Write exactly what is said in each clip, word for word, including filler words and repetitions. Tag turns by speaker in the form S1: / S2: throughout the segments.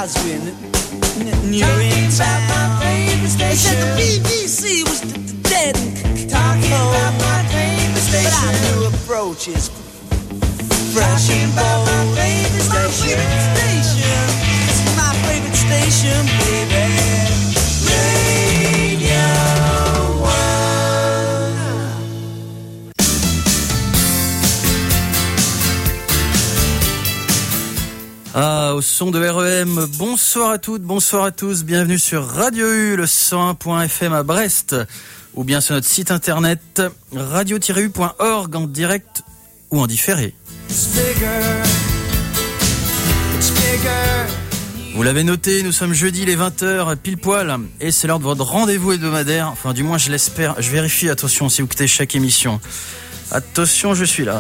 S1: clouds when n- you're in town. They said the B B C was d- d- dead and talking about my favorite station. But our new approach is fresh and bold. It's my favorite station. It's my favorite station, baby. Radio
S2: Ah, au son de R E M, bonsoir à toutes, bonsoir à tous, bienvenue sur Radio U, le cent un point F M à Brest, ou bien sur notre site internet radio tiret u point org en direct ou en différé. Vous l'avez noté, nous sommes jeudi les vingt heures pile poil, et c'est l'heure de votre rendez-vous hebdomadaire, enfin du moins je l'espère, je vérifie, attention si vous écoutez chaque émission. Attention, je suis là.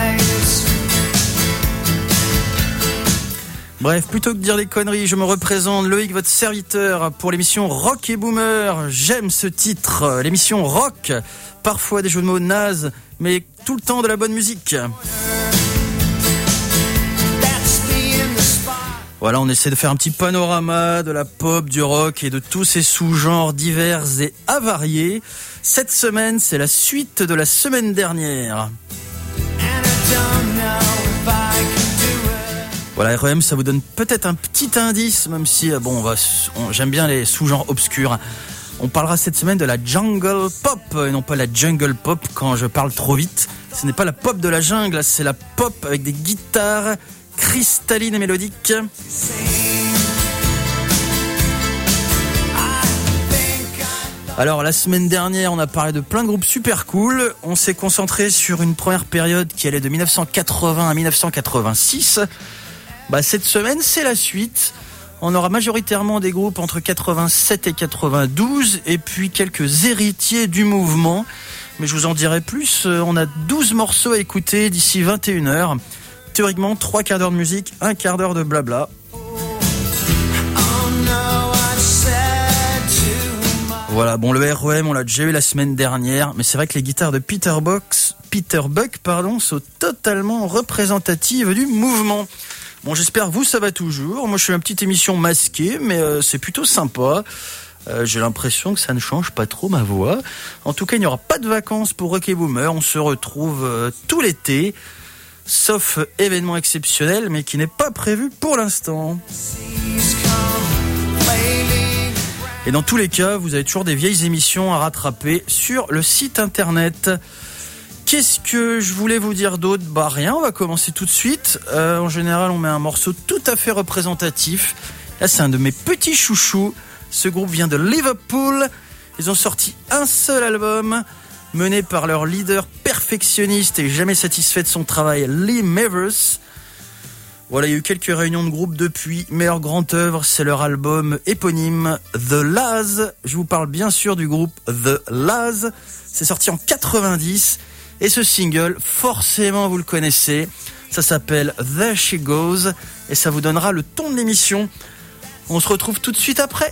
S2: Bref, plutôt que de dire des conneries, je me représente, Loïc, votre serviteur, pour l'émission Rock et Boomer. J'aime ce titre, l'émission Rock, parfois des jeux de mots nazes, mais tout le temps de la bonne musique. Voilà, on essaie de faire un petit panorama de la pop, du rock et de tous ces sous-genres divers et avariés. Cette semaine, c'est la suite de la semaine dernière. Voilà, R E M, ça vous donne peut-être un petit indice, même si, bon, on va, on, j'aime bien les sous-genres obscurs. On parlera cette semaine de la jungle pop, et non pas la jungle pop quand je parle trop vite. Ce n'est pas la pop de la jungle, c'est la pop avec des guitares cristallines et mélodiques. Alors, la semaine dernière, on a parlé de plein de groupes super cool. On s'est concentré sur une première période qui allait de dix-neuf cent quatre-vingts à dix-neuf cent quatre-vingt-six. Bah, cette semaine, c'est la suite. On aura majoritairement des groupes entre quatre-vingt-sept et quatre-vingt-douze, et puis quelques héritiers du mouvement. Mais je vous en dirai plus. On a douze morceaux à écouter d'ici vingt et une heures. Théoriquement, trois quarts d'heure de musique, un quart d'heure de blabla. Voilà, bon, le R E M, on l'a déjà eu la semaine dernière, mais c'est vrai que les guitares de Peter Box, Peter Buck, pardon, sont totalement représentatives du mouvement. Bon, j'espère que vous, ça va toujours. Moi, je fais une petite émission masquée, mais euh, c'est plutôt sympa. Euh, j'ai l'impression que ça ne change pas trop ma voix. En tout cas, il n'y aura pas de vacances pour Rock et Boomer. On se retrouve euh, tout l'été, sauf événement exceptionnel, mais qui n'est pas prévu pour l'instant. Et dans tous les cas, vous avez toujours des vieilles émissions à rattraper sur le site internet. Qu'est-ce que je voulais vous dire d'autre ? Bah rien, on va commencer tout de suite. Euh, en général, on met un morceau tout à fait représentatif. Là, c'est un de mes petits chouchous. Ce groupe vient de Liverpool. Ils ont sorti un seul album, mené par leur leader perfectionniste et jamais satisfait de son travail, Lee Mavers. Voilà, il y a eu quelques réunions de groupe depuis, mais leur grande œuvre, c'est leur album éponyme, The La's. Je vous parle bien sûr du groupe The La's. C'est sorti en quatre-vingt-dix. Et ce single, forcément vous le connaissez, ça s'appelle There She Goes, et ça vous donnera le ton de l'émission. On se retrouve tout de suite après.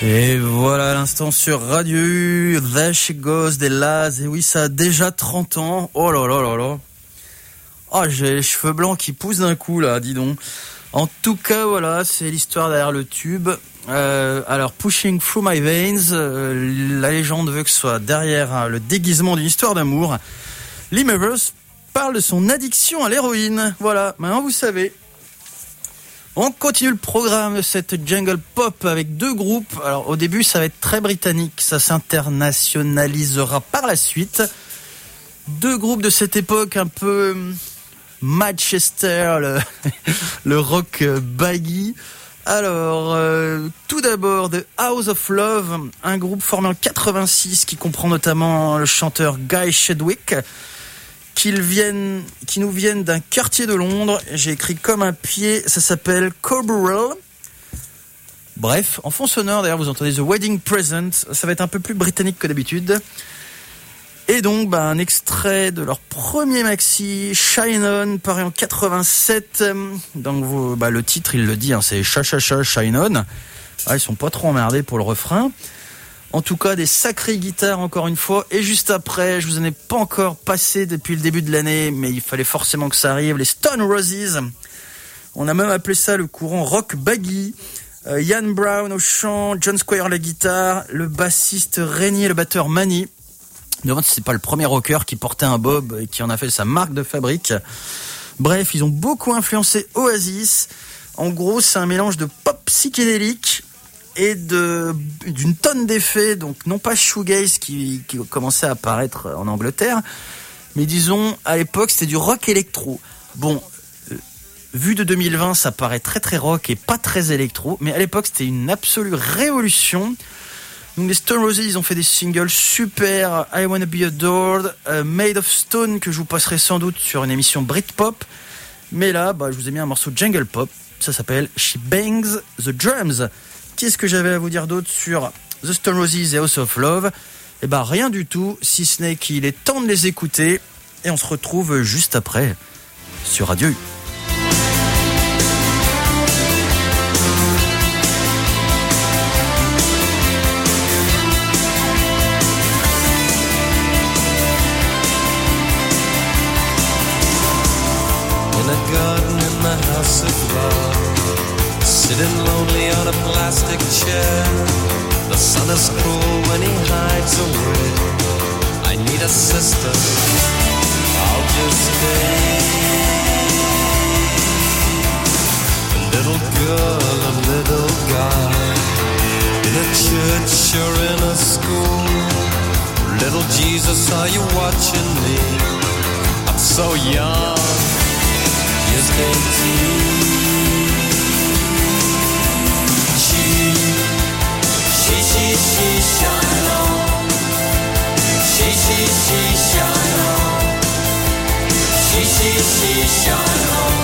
S2: Et voilà à l'instant sur Radio U, There She Goes des Laz. Et oui, ça a déjà trente ans. Oh là là là là. Oh, j'ai les cheveux blancs qui poussent d'un coup là, dis donc. En tout cas, voilà, c'est l'histoire derrière le tube. Euh, alors, Pushing Through My Veins, euh, la légende veut que ce soit derrière hein, le déguisement d'une histoire d'amour. Lee Mavers parle de son addiction à l'héroïne. Voilà, maintenant vous savez. On continue le programme de cette jungle pop avec deux groupes. Alors, au début, ça va être très britannique. Ça s'internationalisera par la suite. Deux groupes de cette époque un peu Manchester, le, le rock baggy. Alors, euh, tout d'abord, The House of Love, un groupe formé en quatre-vingt-six qui comprend notamment le chanteur Guy Chadwick, qu'ils viennent, qui nous viennent d'un quartier de Londres. J'ai écrit comme un pied, ça s'appelle Corberell. Bref, en fond sonore, d'ailleurs, vous entendez The Wedding Present, ça va être un peu plus britannique que d'habitude. Et donc, bah, un extrait de leur premier maxi, Shine On, paru en quatre-vingt-sept. Donc, vous, bah, le titre, il le dit, hein, c'est Cha Cha Cha Shine On. Ah, ils sont pas trop emmerdés pour le refrain. En tout cas, des sacrées guitares, encore une fois. Et juste après, je vous en ai pas encore passé depuis le début de l'année, mais il fallait forcément que ça arrive, les Stone Roses. On a même appelé ça le courant rock baggy. Euh, Ian Brown au chant, John Squire à la guitare, le bassiste Rennie et le batteur Manny. Devant, c'est pas le premier rocker qui portait un bob et qui en a fait sa marque de fabrique. Bref, ils ont beaucoup influencé Oasis. En gros, c'est un mélange de pop psychédélique et de d'une tonne d'effets. Donc, non pas shoegaze qui, qui commençait à apparaître en Angleterre, mais disons, à l'époque, c'était du rock électro. Bon, euh, vu de deux mille vingt, ça paraît très très rock et pas très électro, mais à l'époque, c'était une absolue révolution. Donc les Stone Roses, ils ont fait des singles super, I Wanna Be Adored, uh, Made of Stone, que je vous passerai sans doute sur une émission Britpop. Mais là, bah, je vous ai mis un morceau jungle pop, ça s'appelle She Bangs the Drums. Qu'est-ce que j'avais à vous dire d'autre sur The Stone Roses et House of Love ? Eh ben rien du tout, si ce n'est qu'il est temps de les écouter. Et on se retrouve juste après sur Radio U.
S3: Sitting lonely on a plastic chair. The sun is cruel when he hides away. I need a sister, I'll just stay. A little girl, a little guy, in a church or in a school. Little Jesus, are you watching me? I'm so young, just eighteen. She, she, she, shine on. She, she, she, shine on. She, she, she, shine on.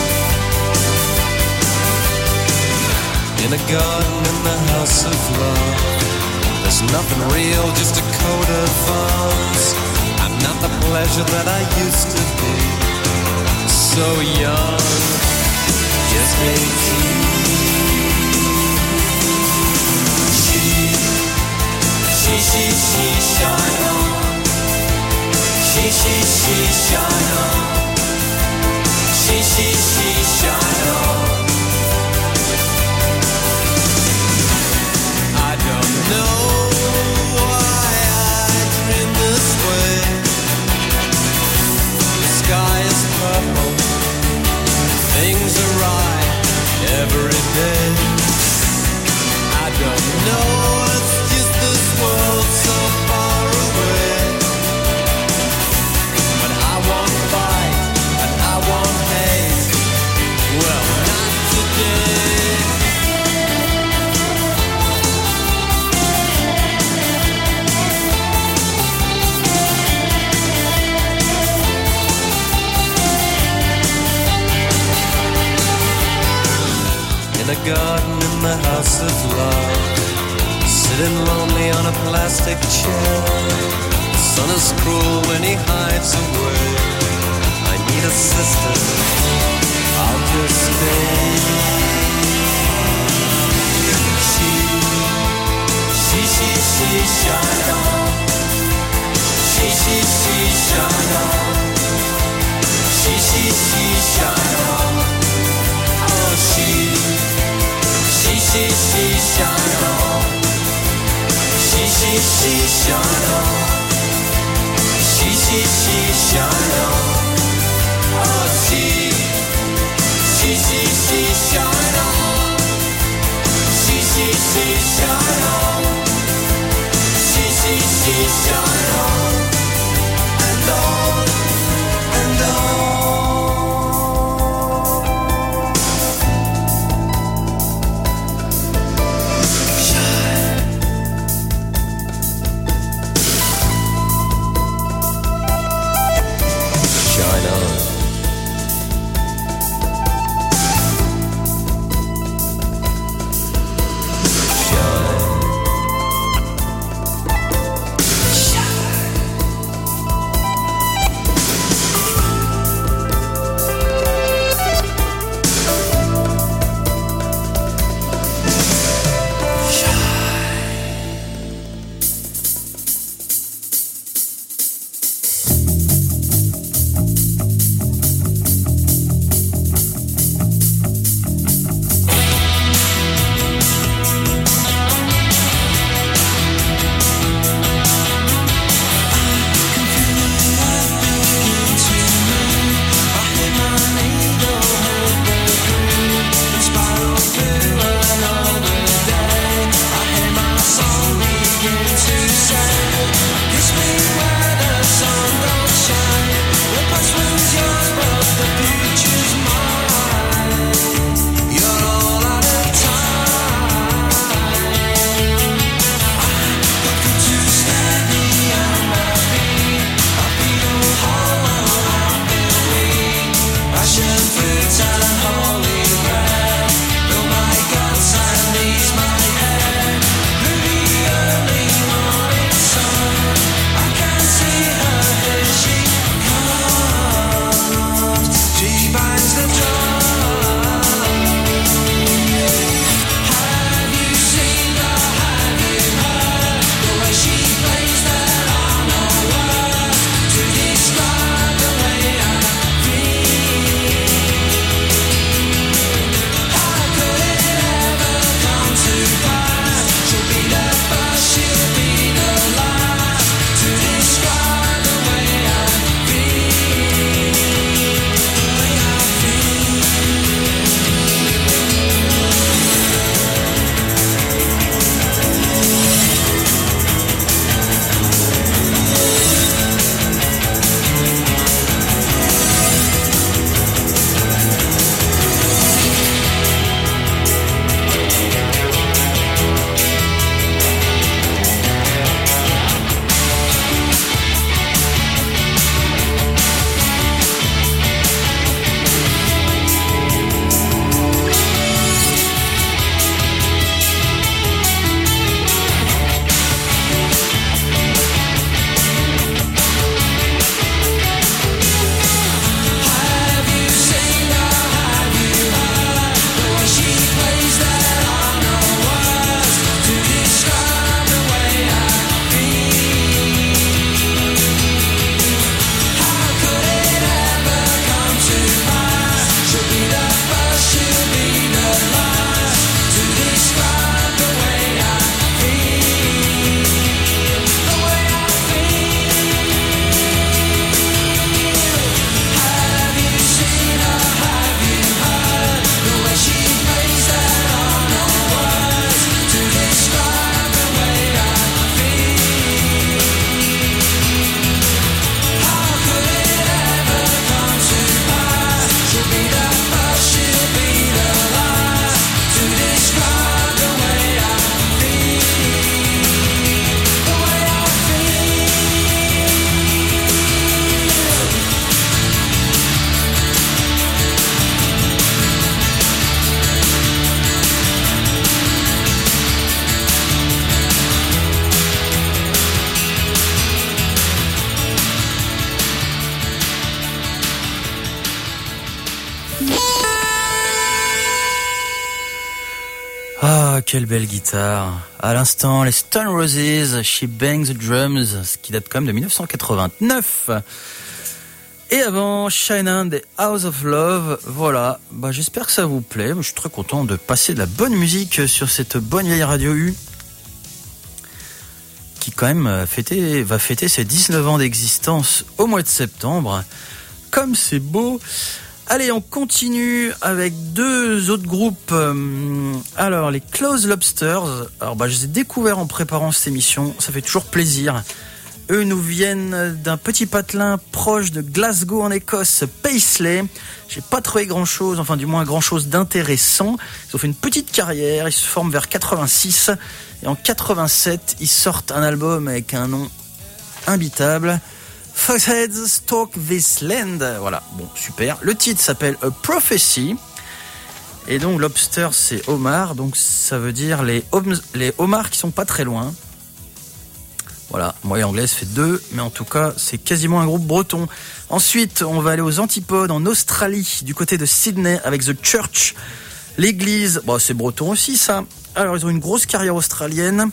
S3: In a garden in the house of love, there's nothing real, just a coat of arms. I'm not the pleasure that I used to be. So young, just eighteen. She, she, she, shine on. She, she, she, shine on. She, she, she, shine on. I don't know why I dream this way. The sky is purple, things are right every day. I don't know, it's just this world so far away. But I won't fight and I won't hate. Well, not today. In a garden in the house of love, sitting lonely on a plastic chair. The sun is cruel when he hides away. I need a sister, I'll just stay. She, Shine.
S2: quelle belle guitare. À l'instant, les Stone Roses, She Bangs the Drums, ce qui date quand même de dix-neuf cent quatre-vingt-neuf. Et avant, Shine On des House of Love. Voilà, bah, j'espère que ça vous plaît. Je suis très content de passer de la bonne musique sur cette bonne vieille Radio U, qui quand même fêter, va fêter ses dix-neuf ans d'existence au mois de septembre. Comme c'est beau. Allez, on continue avec deux autres groupes. Alors, les Close Lobsters. Alors, bah, je les ai découverts en préparant cette émission. Ça fait toujours plaisir. Eux nous viennent d'un petit patelin proche de Glasgow en Écosse, Paisley. J'ai pas trouvé grand chose, enfin du moins grand chose d'intéressant. Ils ont fait une petite carrière, ils se forment vers quatre-vingt-six. Et en quatre-vingt-sept, ils sortent un album avec un nom imbitable. Foxheads Stalk This Land. Voilà, bon, super. Le titre s'appelle A Prophecy. Et donc, Lobster, c'est homard. Donc, ça veut dire les, hom- les homards qui sont pas très loin. Voilà, moi, anglais, ça fait deux. Mais en tout cas, c'est quasiment un groupe breton. Ensuite, on va aller aux antipodes en Australie, du côté de Sydney, avec The Church. L'église, bon, c'est breton aussi, ça. Alors, ils ont une grosse carrière australienne.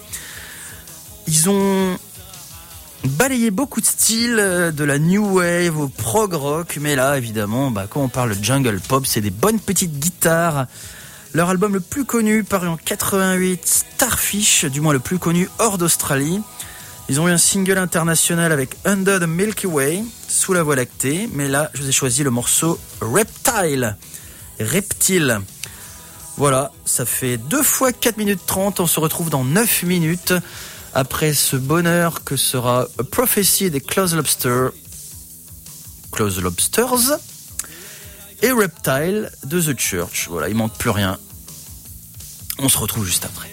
S2: Ils ont balayé beaucoup de styles, de la new wave au prog rock, mais là évidemment, bah, quand on parle de jungle pop, c'est des bonnes petites guitares. Leur album le plus connu, paru en quatre-vingt-huit, Starfish, du moins le plus connu hors d'Australie. Ils ont eu un single international avec Under the Milky Way, sous la Voie lactée, mais là je vous ai choisi le morceau Reptile, Reptile. Voilà, ça fait deux fois quatre minutes trente, on se retrouve dans neuf minutes. Après ce bonheur que sera A Prophecy des Close Lobster, Close Lobsters et Reptile de The Church. Voilà, il manque plus rien. On se retrouve juste après.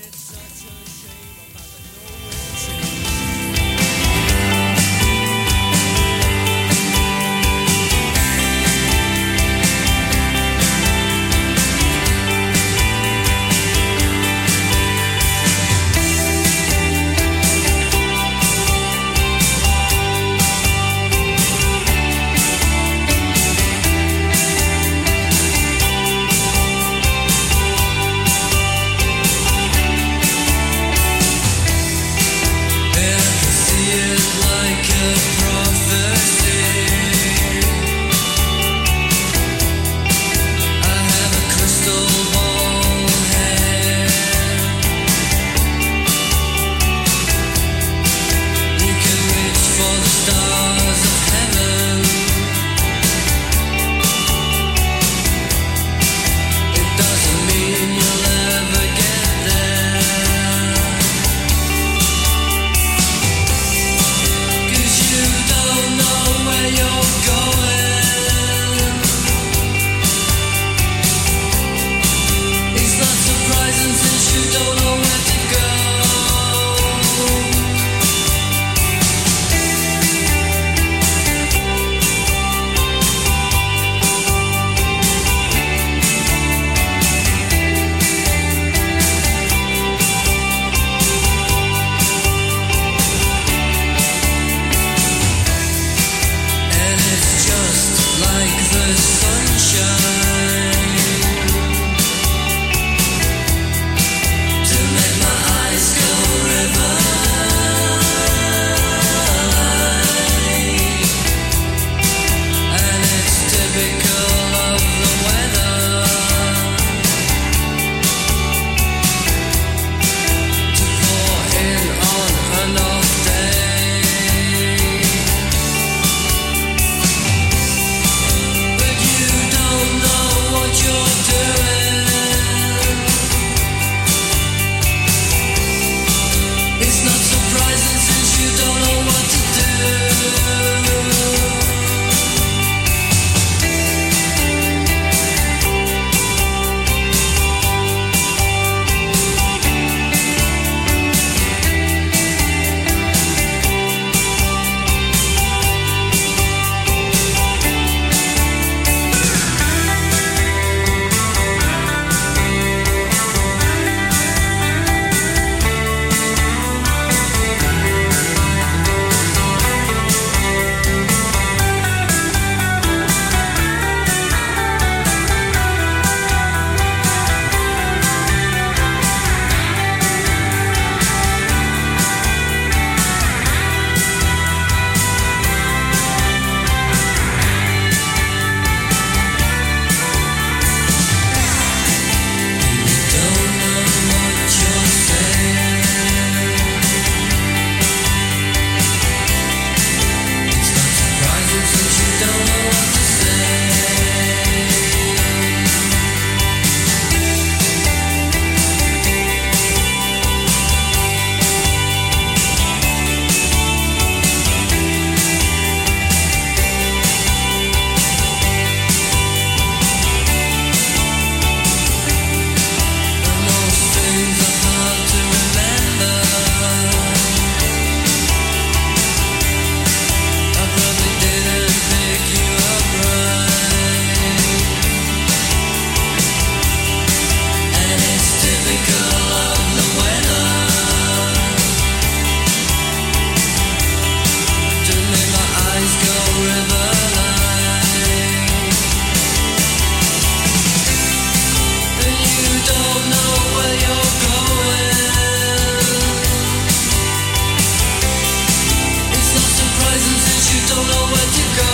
S4: Thank
S3: don't know where to go.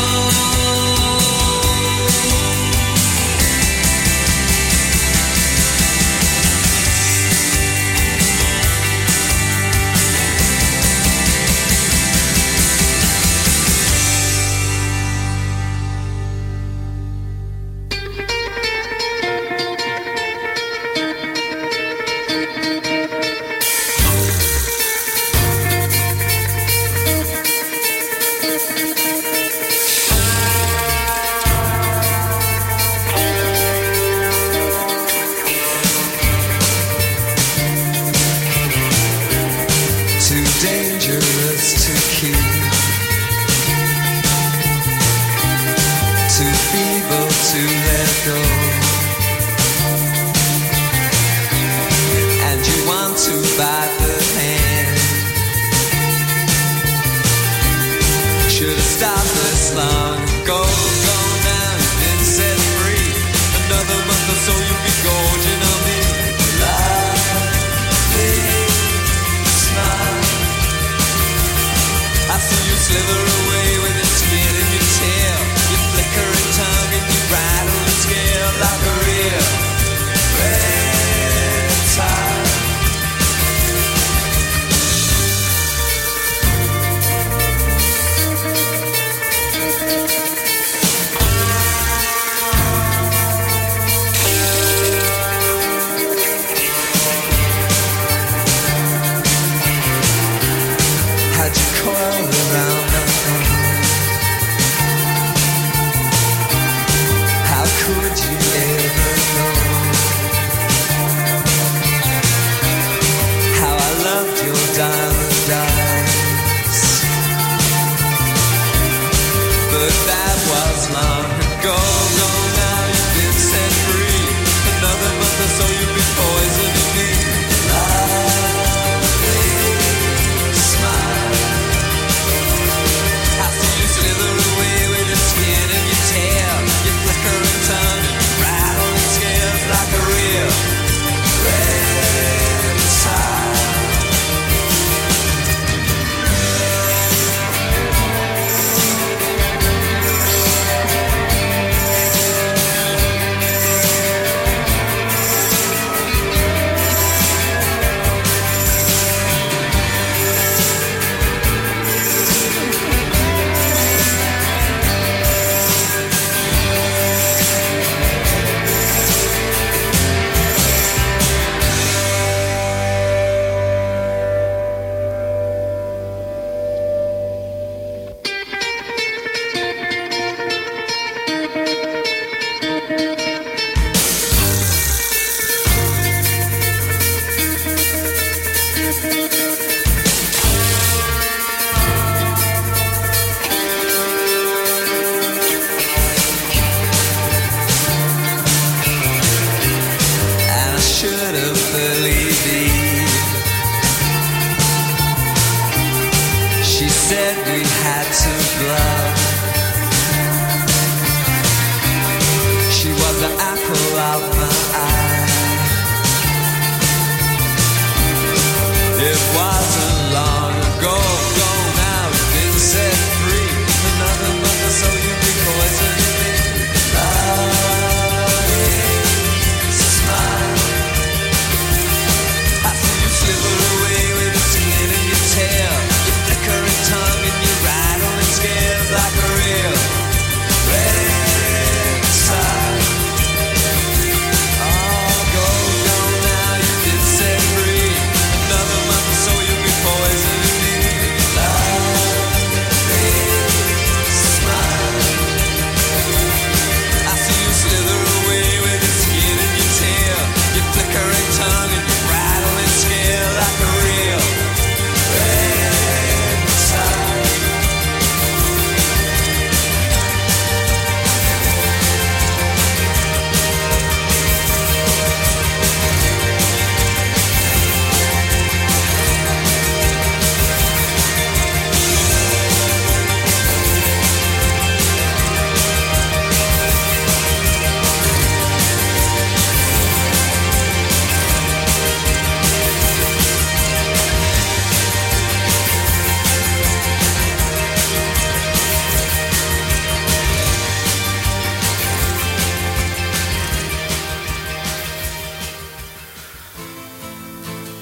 S4: Oh, go, go now, you've been set free. Another month or so you'll be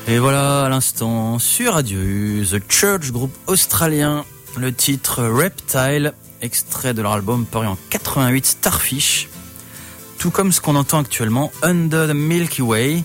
S2: Et voilà, à l'instant, sur Radio U, The Church, groupe australien, le titre Reptile, extrait de leur album paru en quatre-vingt-huit, Starfish, tout comme ce qu'on entend actuellement, Under the Milky Way.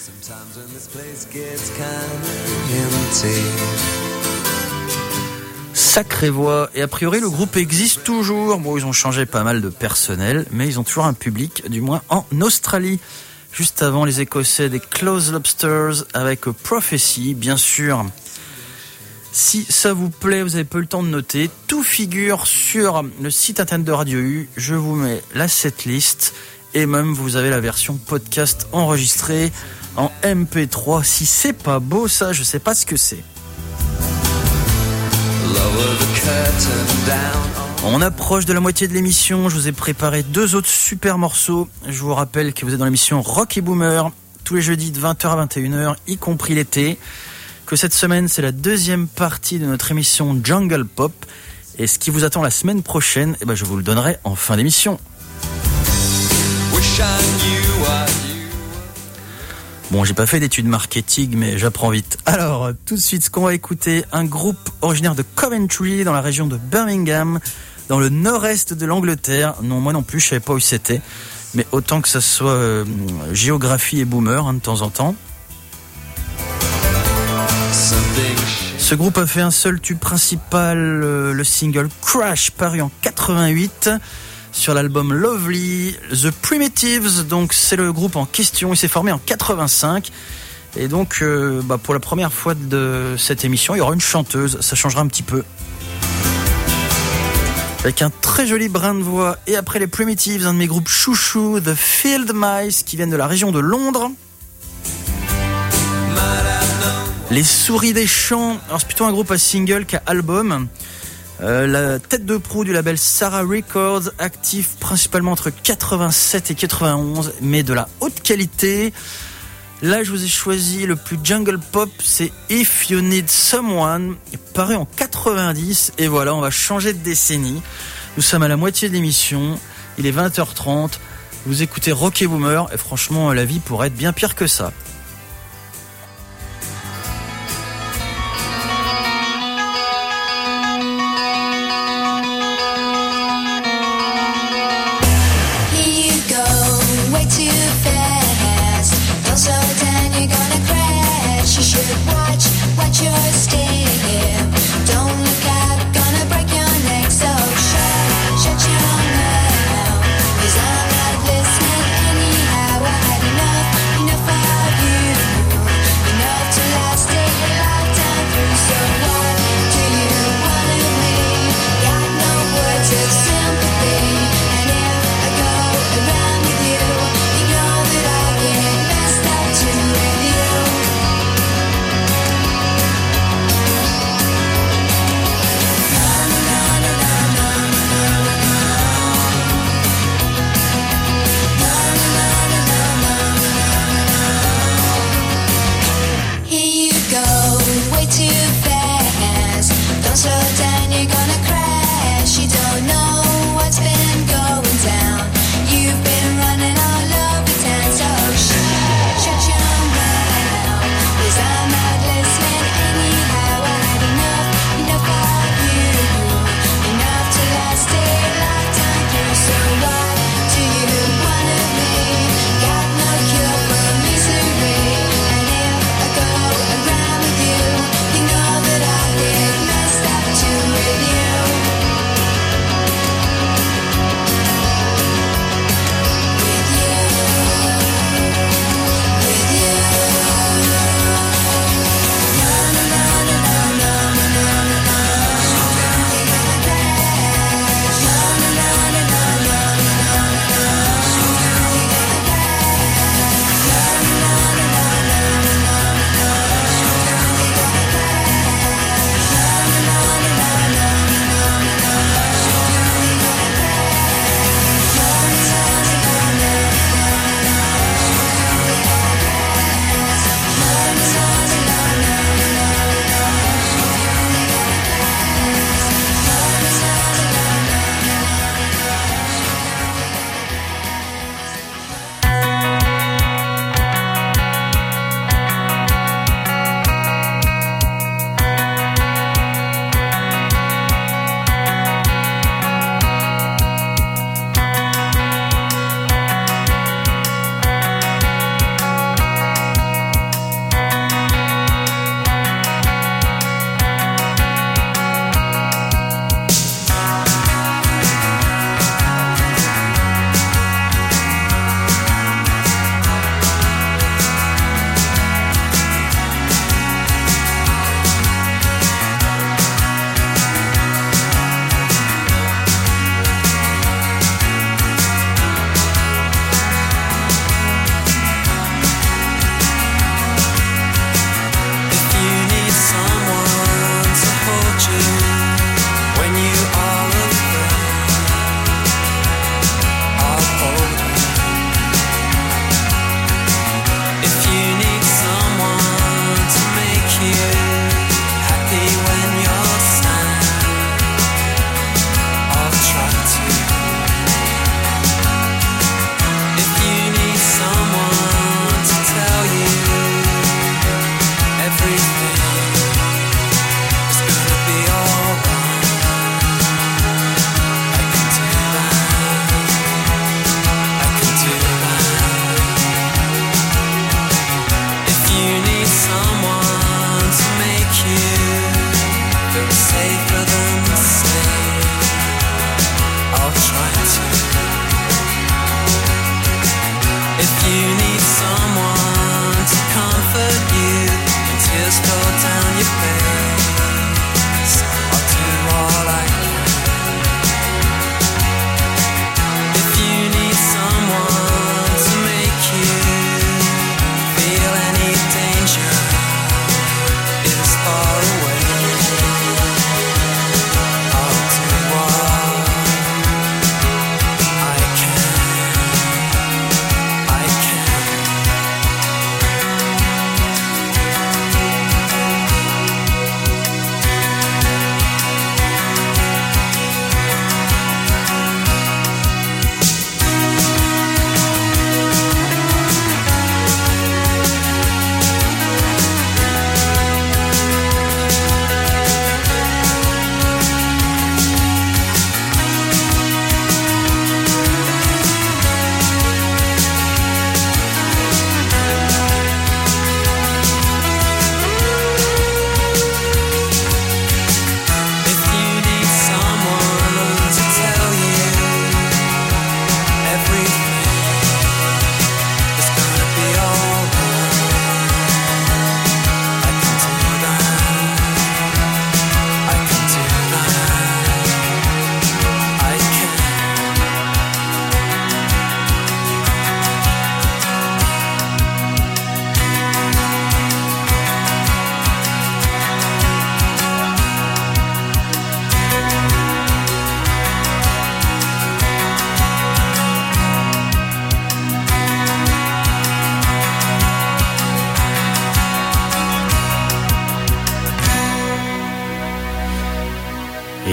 S2: Sacrée voix, et a priori le groupe existe toujours. Bon, ils ont changé pas mal de personnel, mais ils ont toujours un public, du moins en Australie. Juste avant, les Écossais des Close Lobsters avec Prophecy, bien sûr. Si ça vous plaît, vous avez peu le temps de noter. Tout figure sur le site internet de Radio U. Je vous mets la setlist et même vous avez la version podcast enregistrée en M P trois. Si c'est pas beau, ça, je sais pas ce que c'est. On approche de la moitié de l'émission, je vous ai préparé deux autres super morceaux. Je vous rappelle que vous êtes dans l'émission Rock et Boomer, tous les jeudis de vingt heures à vingt et une heures, y compris l'été. Que cette semaine, c'est la deuxième partie de notre émission Jungle Pop. Et ce qui vous attend la semaine prochaine, eh ben je vous le donnerai en fin d'émission. Bon, j'ai pas fait d'études marketing, mais j'apprends vite. Alors, tout de suite, ce qu'on va écouter, un groupe originaire de Coventry, dans la région de Birmingham, dans le nord-est de l'Angleterre. Non, moi non plus, je savais pas où c'était. Mais autant que ça soit euh, géographie et boomer, hein, de temps en temps. Ce groupe a fait un seul tube principal, euh, le single Crash, paru en quatre-vingt-huit. Sur l'album Lovely, The Primitives, donc c'est le groupe en question, il s'est formé en quatre-vingt-cinq, et donc euh, bah, pour la première fois de cette émission, il y aura une chanteuse, ça changera un petit peu. Avec un très joli brin de voix, et après les Primitives, un de mes groupes chouchou, The Field Mice, qui viennent de la région de Londres. Les Souris des Champs, alors c'est plutôt un groupe à single qu'à album. Euh, la tête de proue du label Sarah Records, actif principalement entre quatre-vingt-sept et quatre-vingt-onze, mais de la haute qualité. Là, je vous ai choisi le plus jungle pop, c'est If You Need Someone, paru en quatre-vingt-dix, et voilà, on va changer de décennie. Nous sommes à la moitié de l'émission, il est vingt heures trente, vous écoutez Rock et Boomer, et franchement, la vie pourrait être bien pire que ça.
S4: Anyhow, I had enough, enough of you.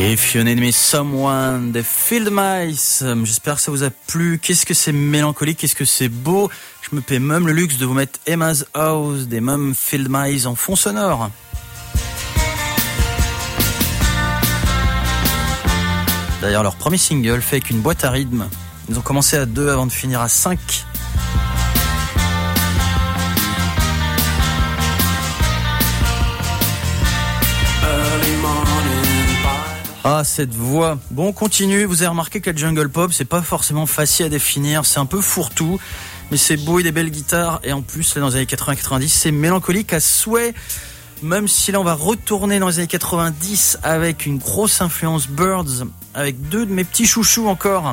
S2: If You Need Me Someone des Field Mice. J'espère que ça vous a plu. Qu'est-ce que c'est mélancolique, qu'est-ce que c'est beau. Je me paie même le luxe de vous mettre Emma's House des mêmes Field Mice en fond sonore. D'ailleurs, leur premier single fait avec une boîte à rythme. Ils ont commencé à deux avant de finir à cinq. Ah, cette voix. Bon, on continue. Vous avez remarqué que la jungle pop, c'est pas forcément facile à définir. C'est un peu fourre-tout, mais c'est beau et des belles guitares. Et en plus, là, dans les années quatre-vingts quatre-vingt-dix, c'est mélancolique à souhait. Même si là, on va retourner dans les années quatre-vingt-dix avec une grosse influence Birds, avec deux de mes petits chouchous encore.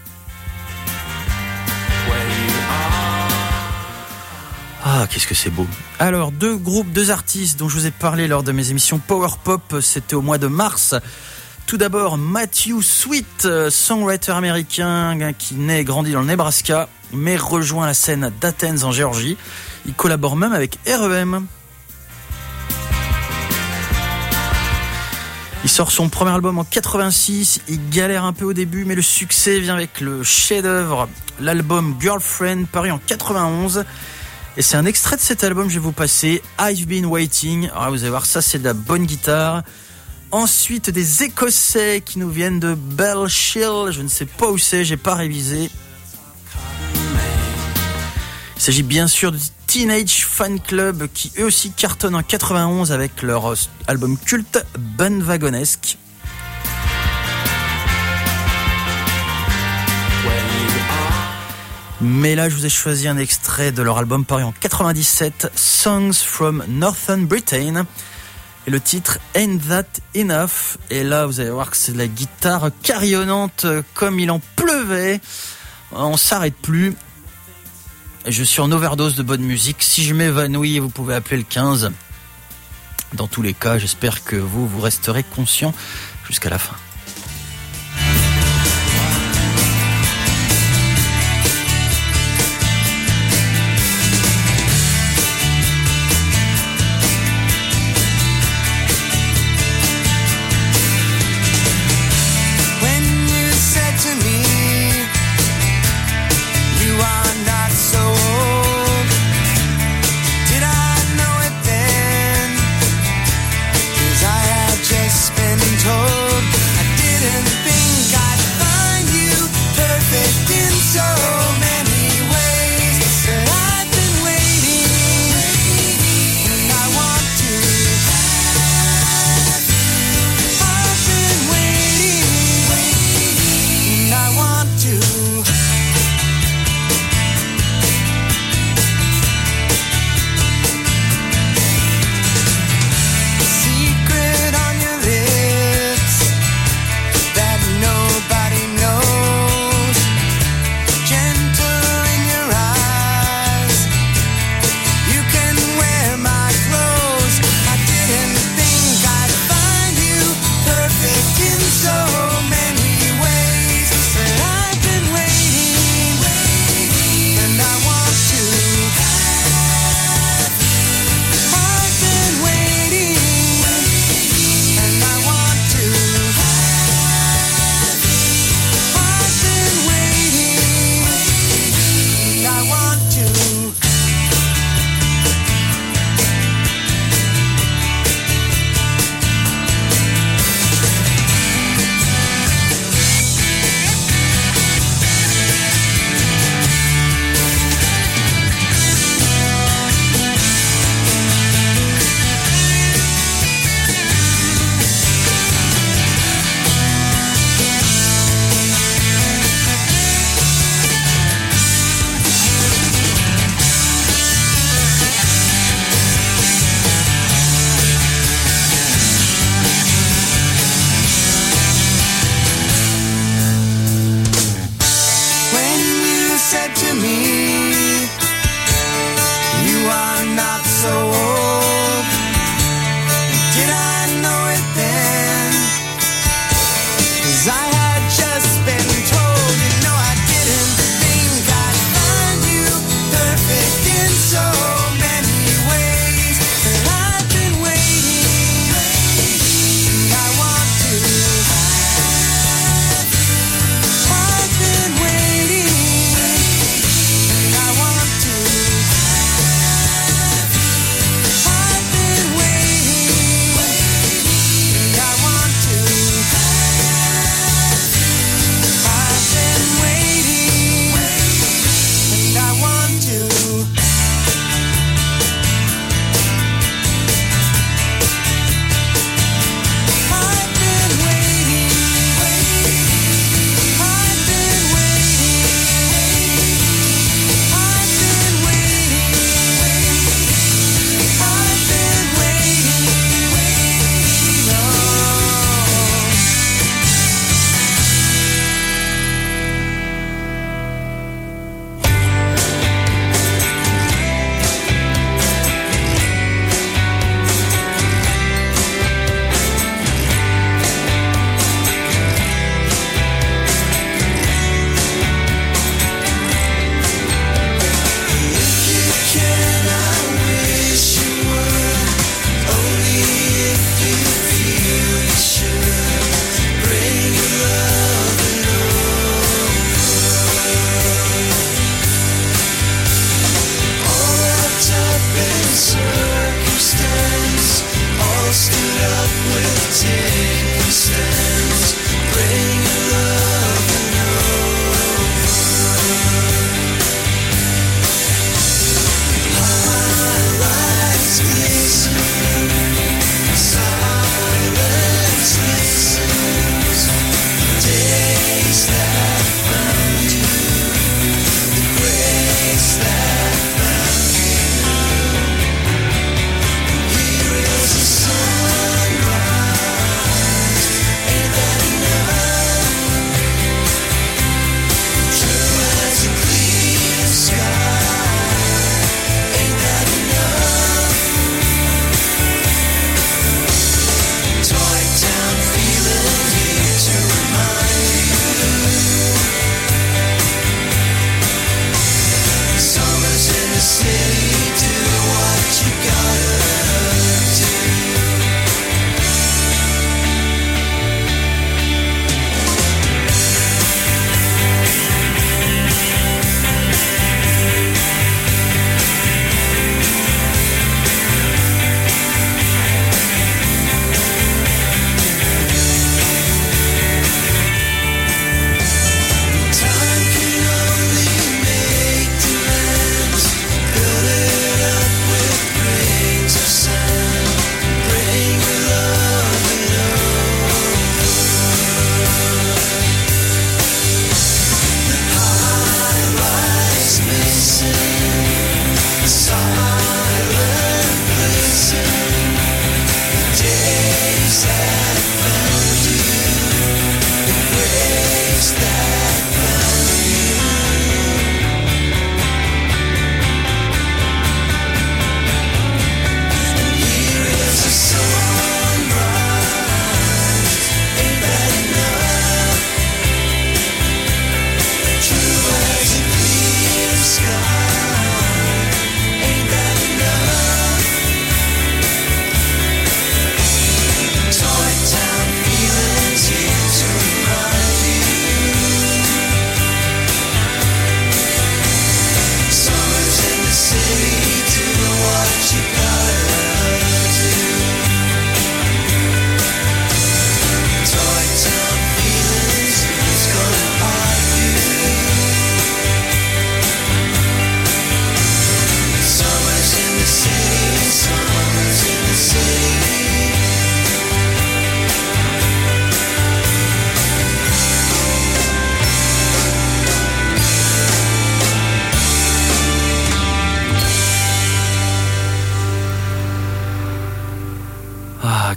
S2: Ah, qu'est-ce que c'est beau. Alors, deux groupes, deux artistes dont je vous ai parlé lors de mes émissions Power Pop, c'était au mois de mars. Tout d'abord, Matthew Sweet, songwriter américain qui naît et grandit dans le Nebraska, mais rejoint la scène d'Athens en Géorgie. Il collabore même avec R E M. Il sort son premier album en quatre-vingt-six, il galère un peu au début, mais le succès vient avec le chef-d'œuvre, l'album Girlfriend, paru en quatre-vingt-onze. Et c'est un extrait de cet album que je vais vous passer, I've Been Waiting. Alors vous allez voir, ça c'est de la bonne guitare. Ensuite, des Écossais qui nous viennent de Bellshill, je ne sais pas où c'est, j'ai pas révisé. Il s'agit bien sûr du Teenage Fan Club qui eux aussi cartonnent en quatre-vingt-onze avec leur album culte Bandwagonesque. Mais là, je vous ai choisi un extrait de leur album paru en quatre-vingt-dix-sept, Songs from Northern Britain. Et le titre Ain't That Enough. Et là, vous allez voir que c'est de la guitare carillonnante comme il en pleuvait. On s'arrête plus. Je suis en overdose de bonne musique. Si je m'évanouis, vous pouvez appeler le quinze. Dans tous les cas, j'espère que vous, vous resterez conscient jusqu'à la fin.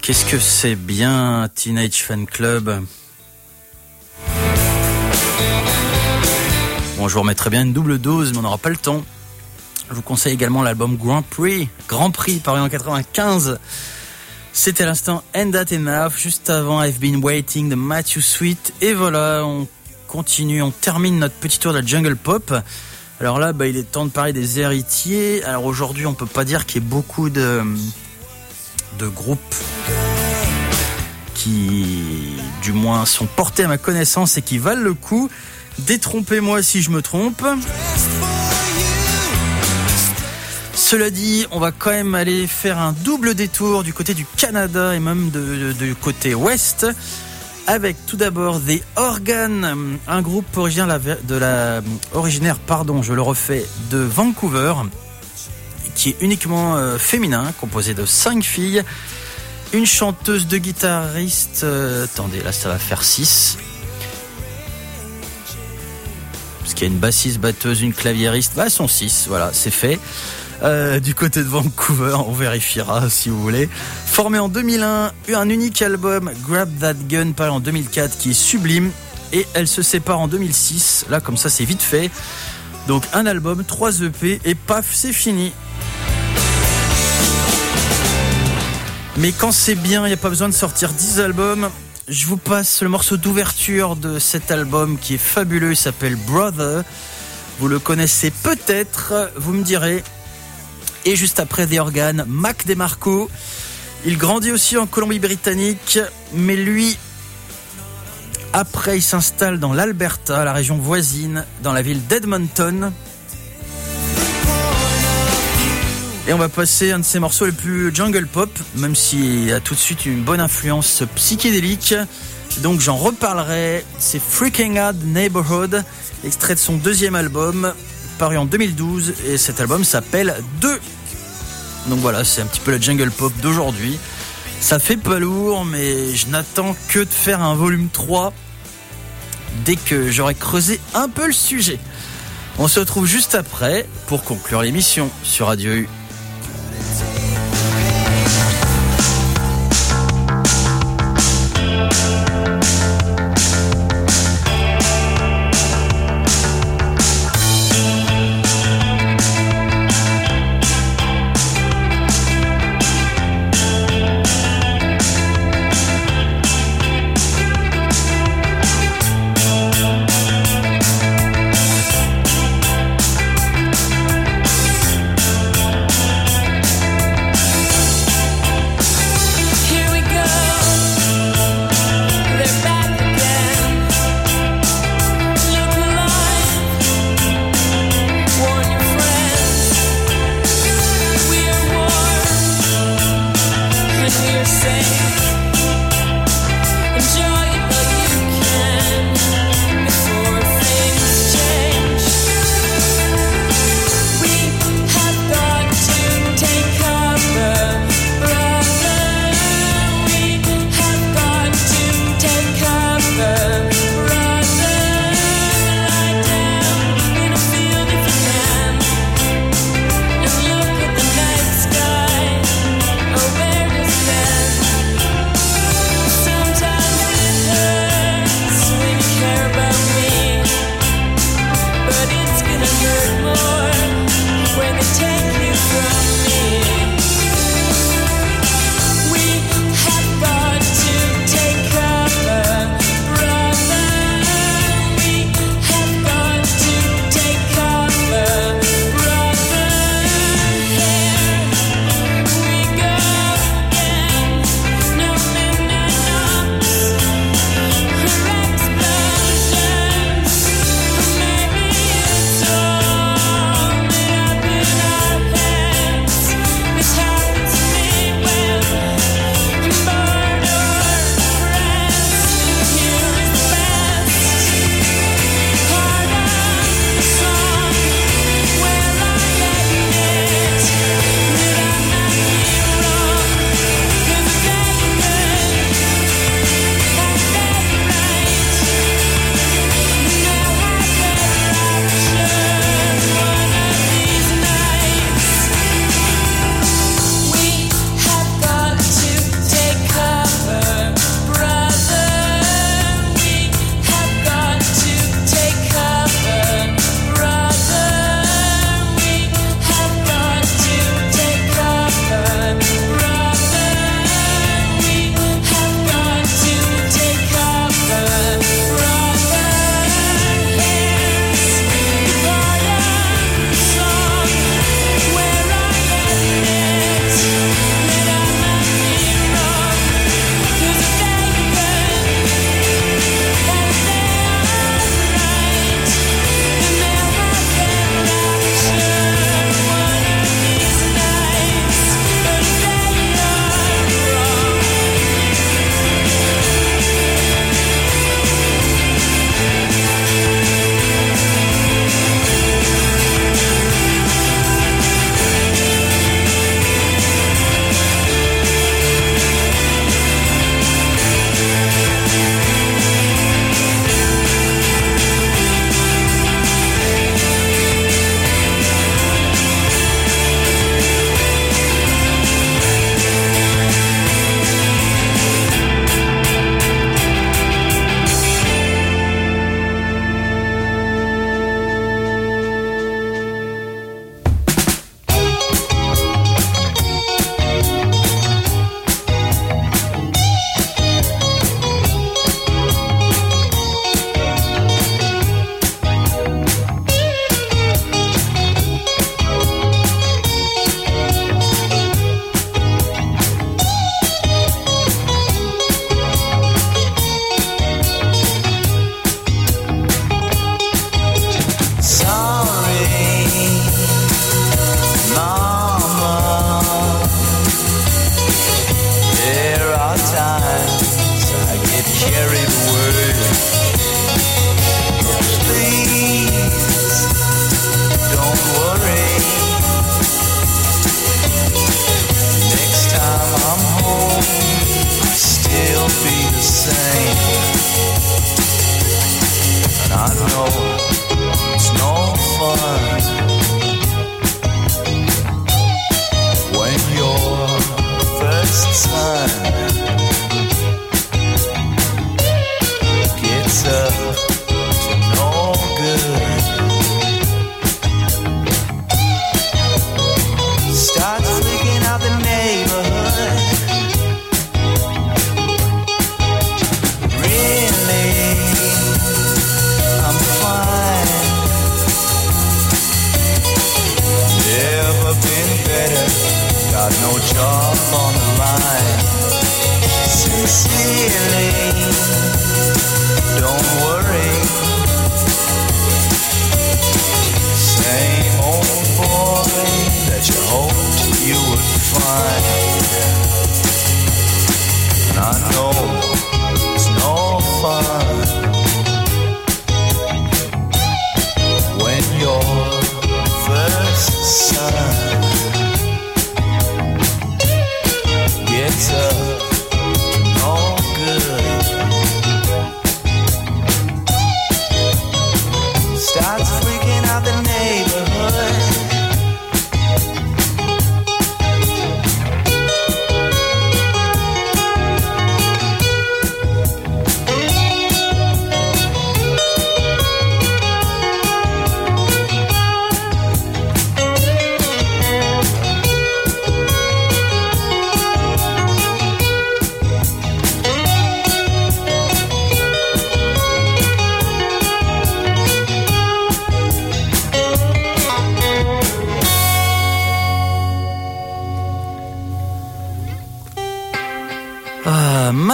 S2: qu'est-ce que c'est bien Teenage Fan Club. Bon, je vous remettrai bien une double dose, mais on n'aura pas le temps. Je vous conseille également l'album Grand Prix, Grand Prix paru en quatre-vingt-quinze. C'était à l'instant And That Enough, juste avant I've Been Waiting de Matthew Sweet. Et voilà, on continue, on termine notre petit tour de la jungle pop. Alors là, bah, il est temps de parler des héritiers. Alors aujourd'hui, on peut pas dire qu'il y ait beaucoup de, de groupes qui, du moins, sont portés à ma connaissance et qui valent le coup. Détrompez-moi si je me trompe. Cela dit, on va quand même aller faire un double détour du côté du Canada et même de, de, du côté ouest avec tout d'abord The Organ, un groupe originaire de la, originaire, pardon, je le refais, de Vancouver, qui est uniquement euh, féminin, composé de cinq filles, une chanteuse, deux guitaristes, euh, attendez, là ça va faire six. Parce qu'il y a une bassiste, batteuse, une claviériste, bah elles sont six, voilà, c'est fait. Euh, du côté de Vancouver, on vérifiera si vous voulez. Formé en deux mille un, un unique album, Grab That Gun, paru en deux mille quatre, qui est sublime. Et elle se sépare en deux mille six, là comme ça c'est vite fait. Donc un album, trois E P, et paf, c'est fini. Mais quand c'est bien, il n'y a pas besoin de sortir dix albums. Je vous passe le morceau d'ouverture de cet album qui est fabuleux, il s'appelle Brother. Vous le connaissez peut-être, vous me direz. Et juste après The Organ, Mac DeMarco. Il grandit aussi en Colombie-Britannique, mais lui, après, il s'installe dans l'Alberta, la région voisine, dans la ville d'Edmonton. Et on va passer un de ses morceaux les plus jungle pop, même s'il a tout de suite une bonne influence psychédélique. Donc j'en reparlerai. C'est Freaking Out Neighborhood, extrait de son deuxième album, paru en deux mille douze, et cet album s'appelle deux. Donc voilà, c'est un petit peu la jungle pop d'aujourd'hui. Ça fait pas lourd, mais je n'attends que de faire un volume trois dès que j'aurai creusé un peu le sujet. On se retrouve juste après pour conclure l'émission sur Radio U.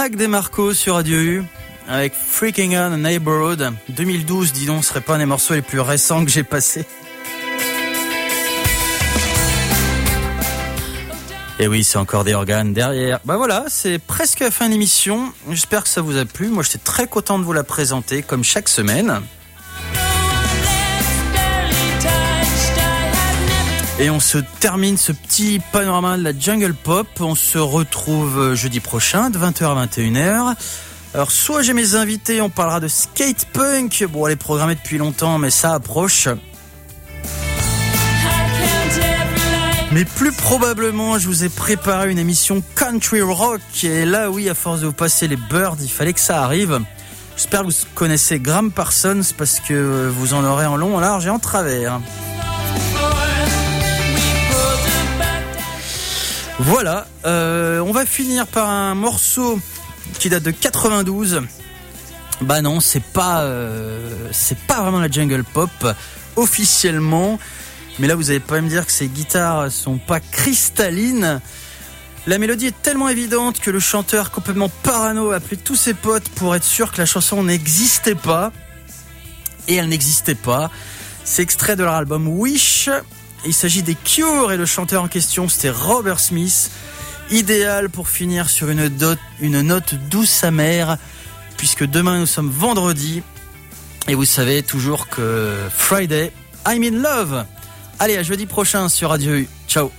S2: Mac DeMarco sur Radio U avec Freaking On a Neighborhood. deux mille douze, dis donc, ce serait pas un des morceaux les plus récents que j'ai passés. Et oui, c'est encore des organes derrière. Bah voilà, c'est presque la fin de l'émission. J'espère que ça vous a plu. Moi, j'étais très content de vous la présenter, comme chaque semaine. Et on se termine ce petit panorama de la jungle pop. On se retrouve jeudi prochain de vingt heures à vingt et une heures. Alors, soit j'ai mes invités, on parlera de skate punk. Bon, elle est programmée depuis longtemps, mais ça approche. Mais plus probablement, je vous ai préparé une émission country rock. Et là, oui, à force de vous passer les birds, il fallait que ça arrive. J'espère que vous connaissez Graham Parsons parce que vous en aurez en long, en large et en travers. Voilà, euh, on va finir par un morceau qui date de quatre-vingt-douze. Bah non, c'est pas, euh, c'est pas vraiment la jungle pop officiellement. Mais là, vous allez pas me dire que ces guitares sont pas cristallines. La mélodie est tellement évidente que le chanteur complètement parano a appelé tous ses potes pour être sûr que la chanson n'existait pas. Et elle n'existait pas. C'est extrait de leur album Wish. Il s'agit des Cure et le chanteur en question, c'était Robert Smith. Idéal pour finir sur une, dot, une note douce amère, puisque demain nous sommes vendredi. Et vous savez toujours que Friday, I'm in love. Allez, à jeudi prochain sur Radio U. Ciao.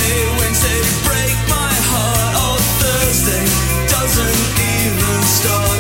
S3: Doesn't even start.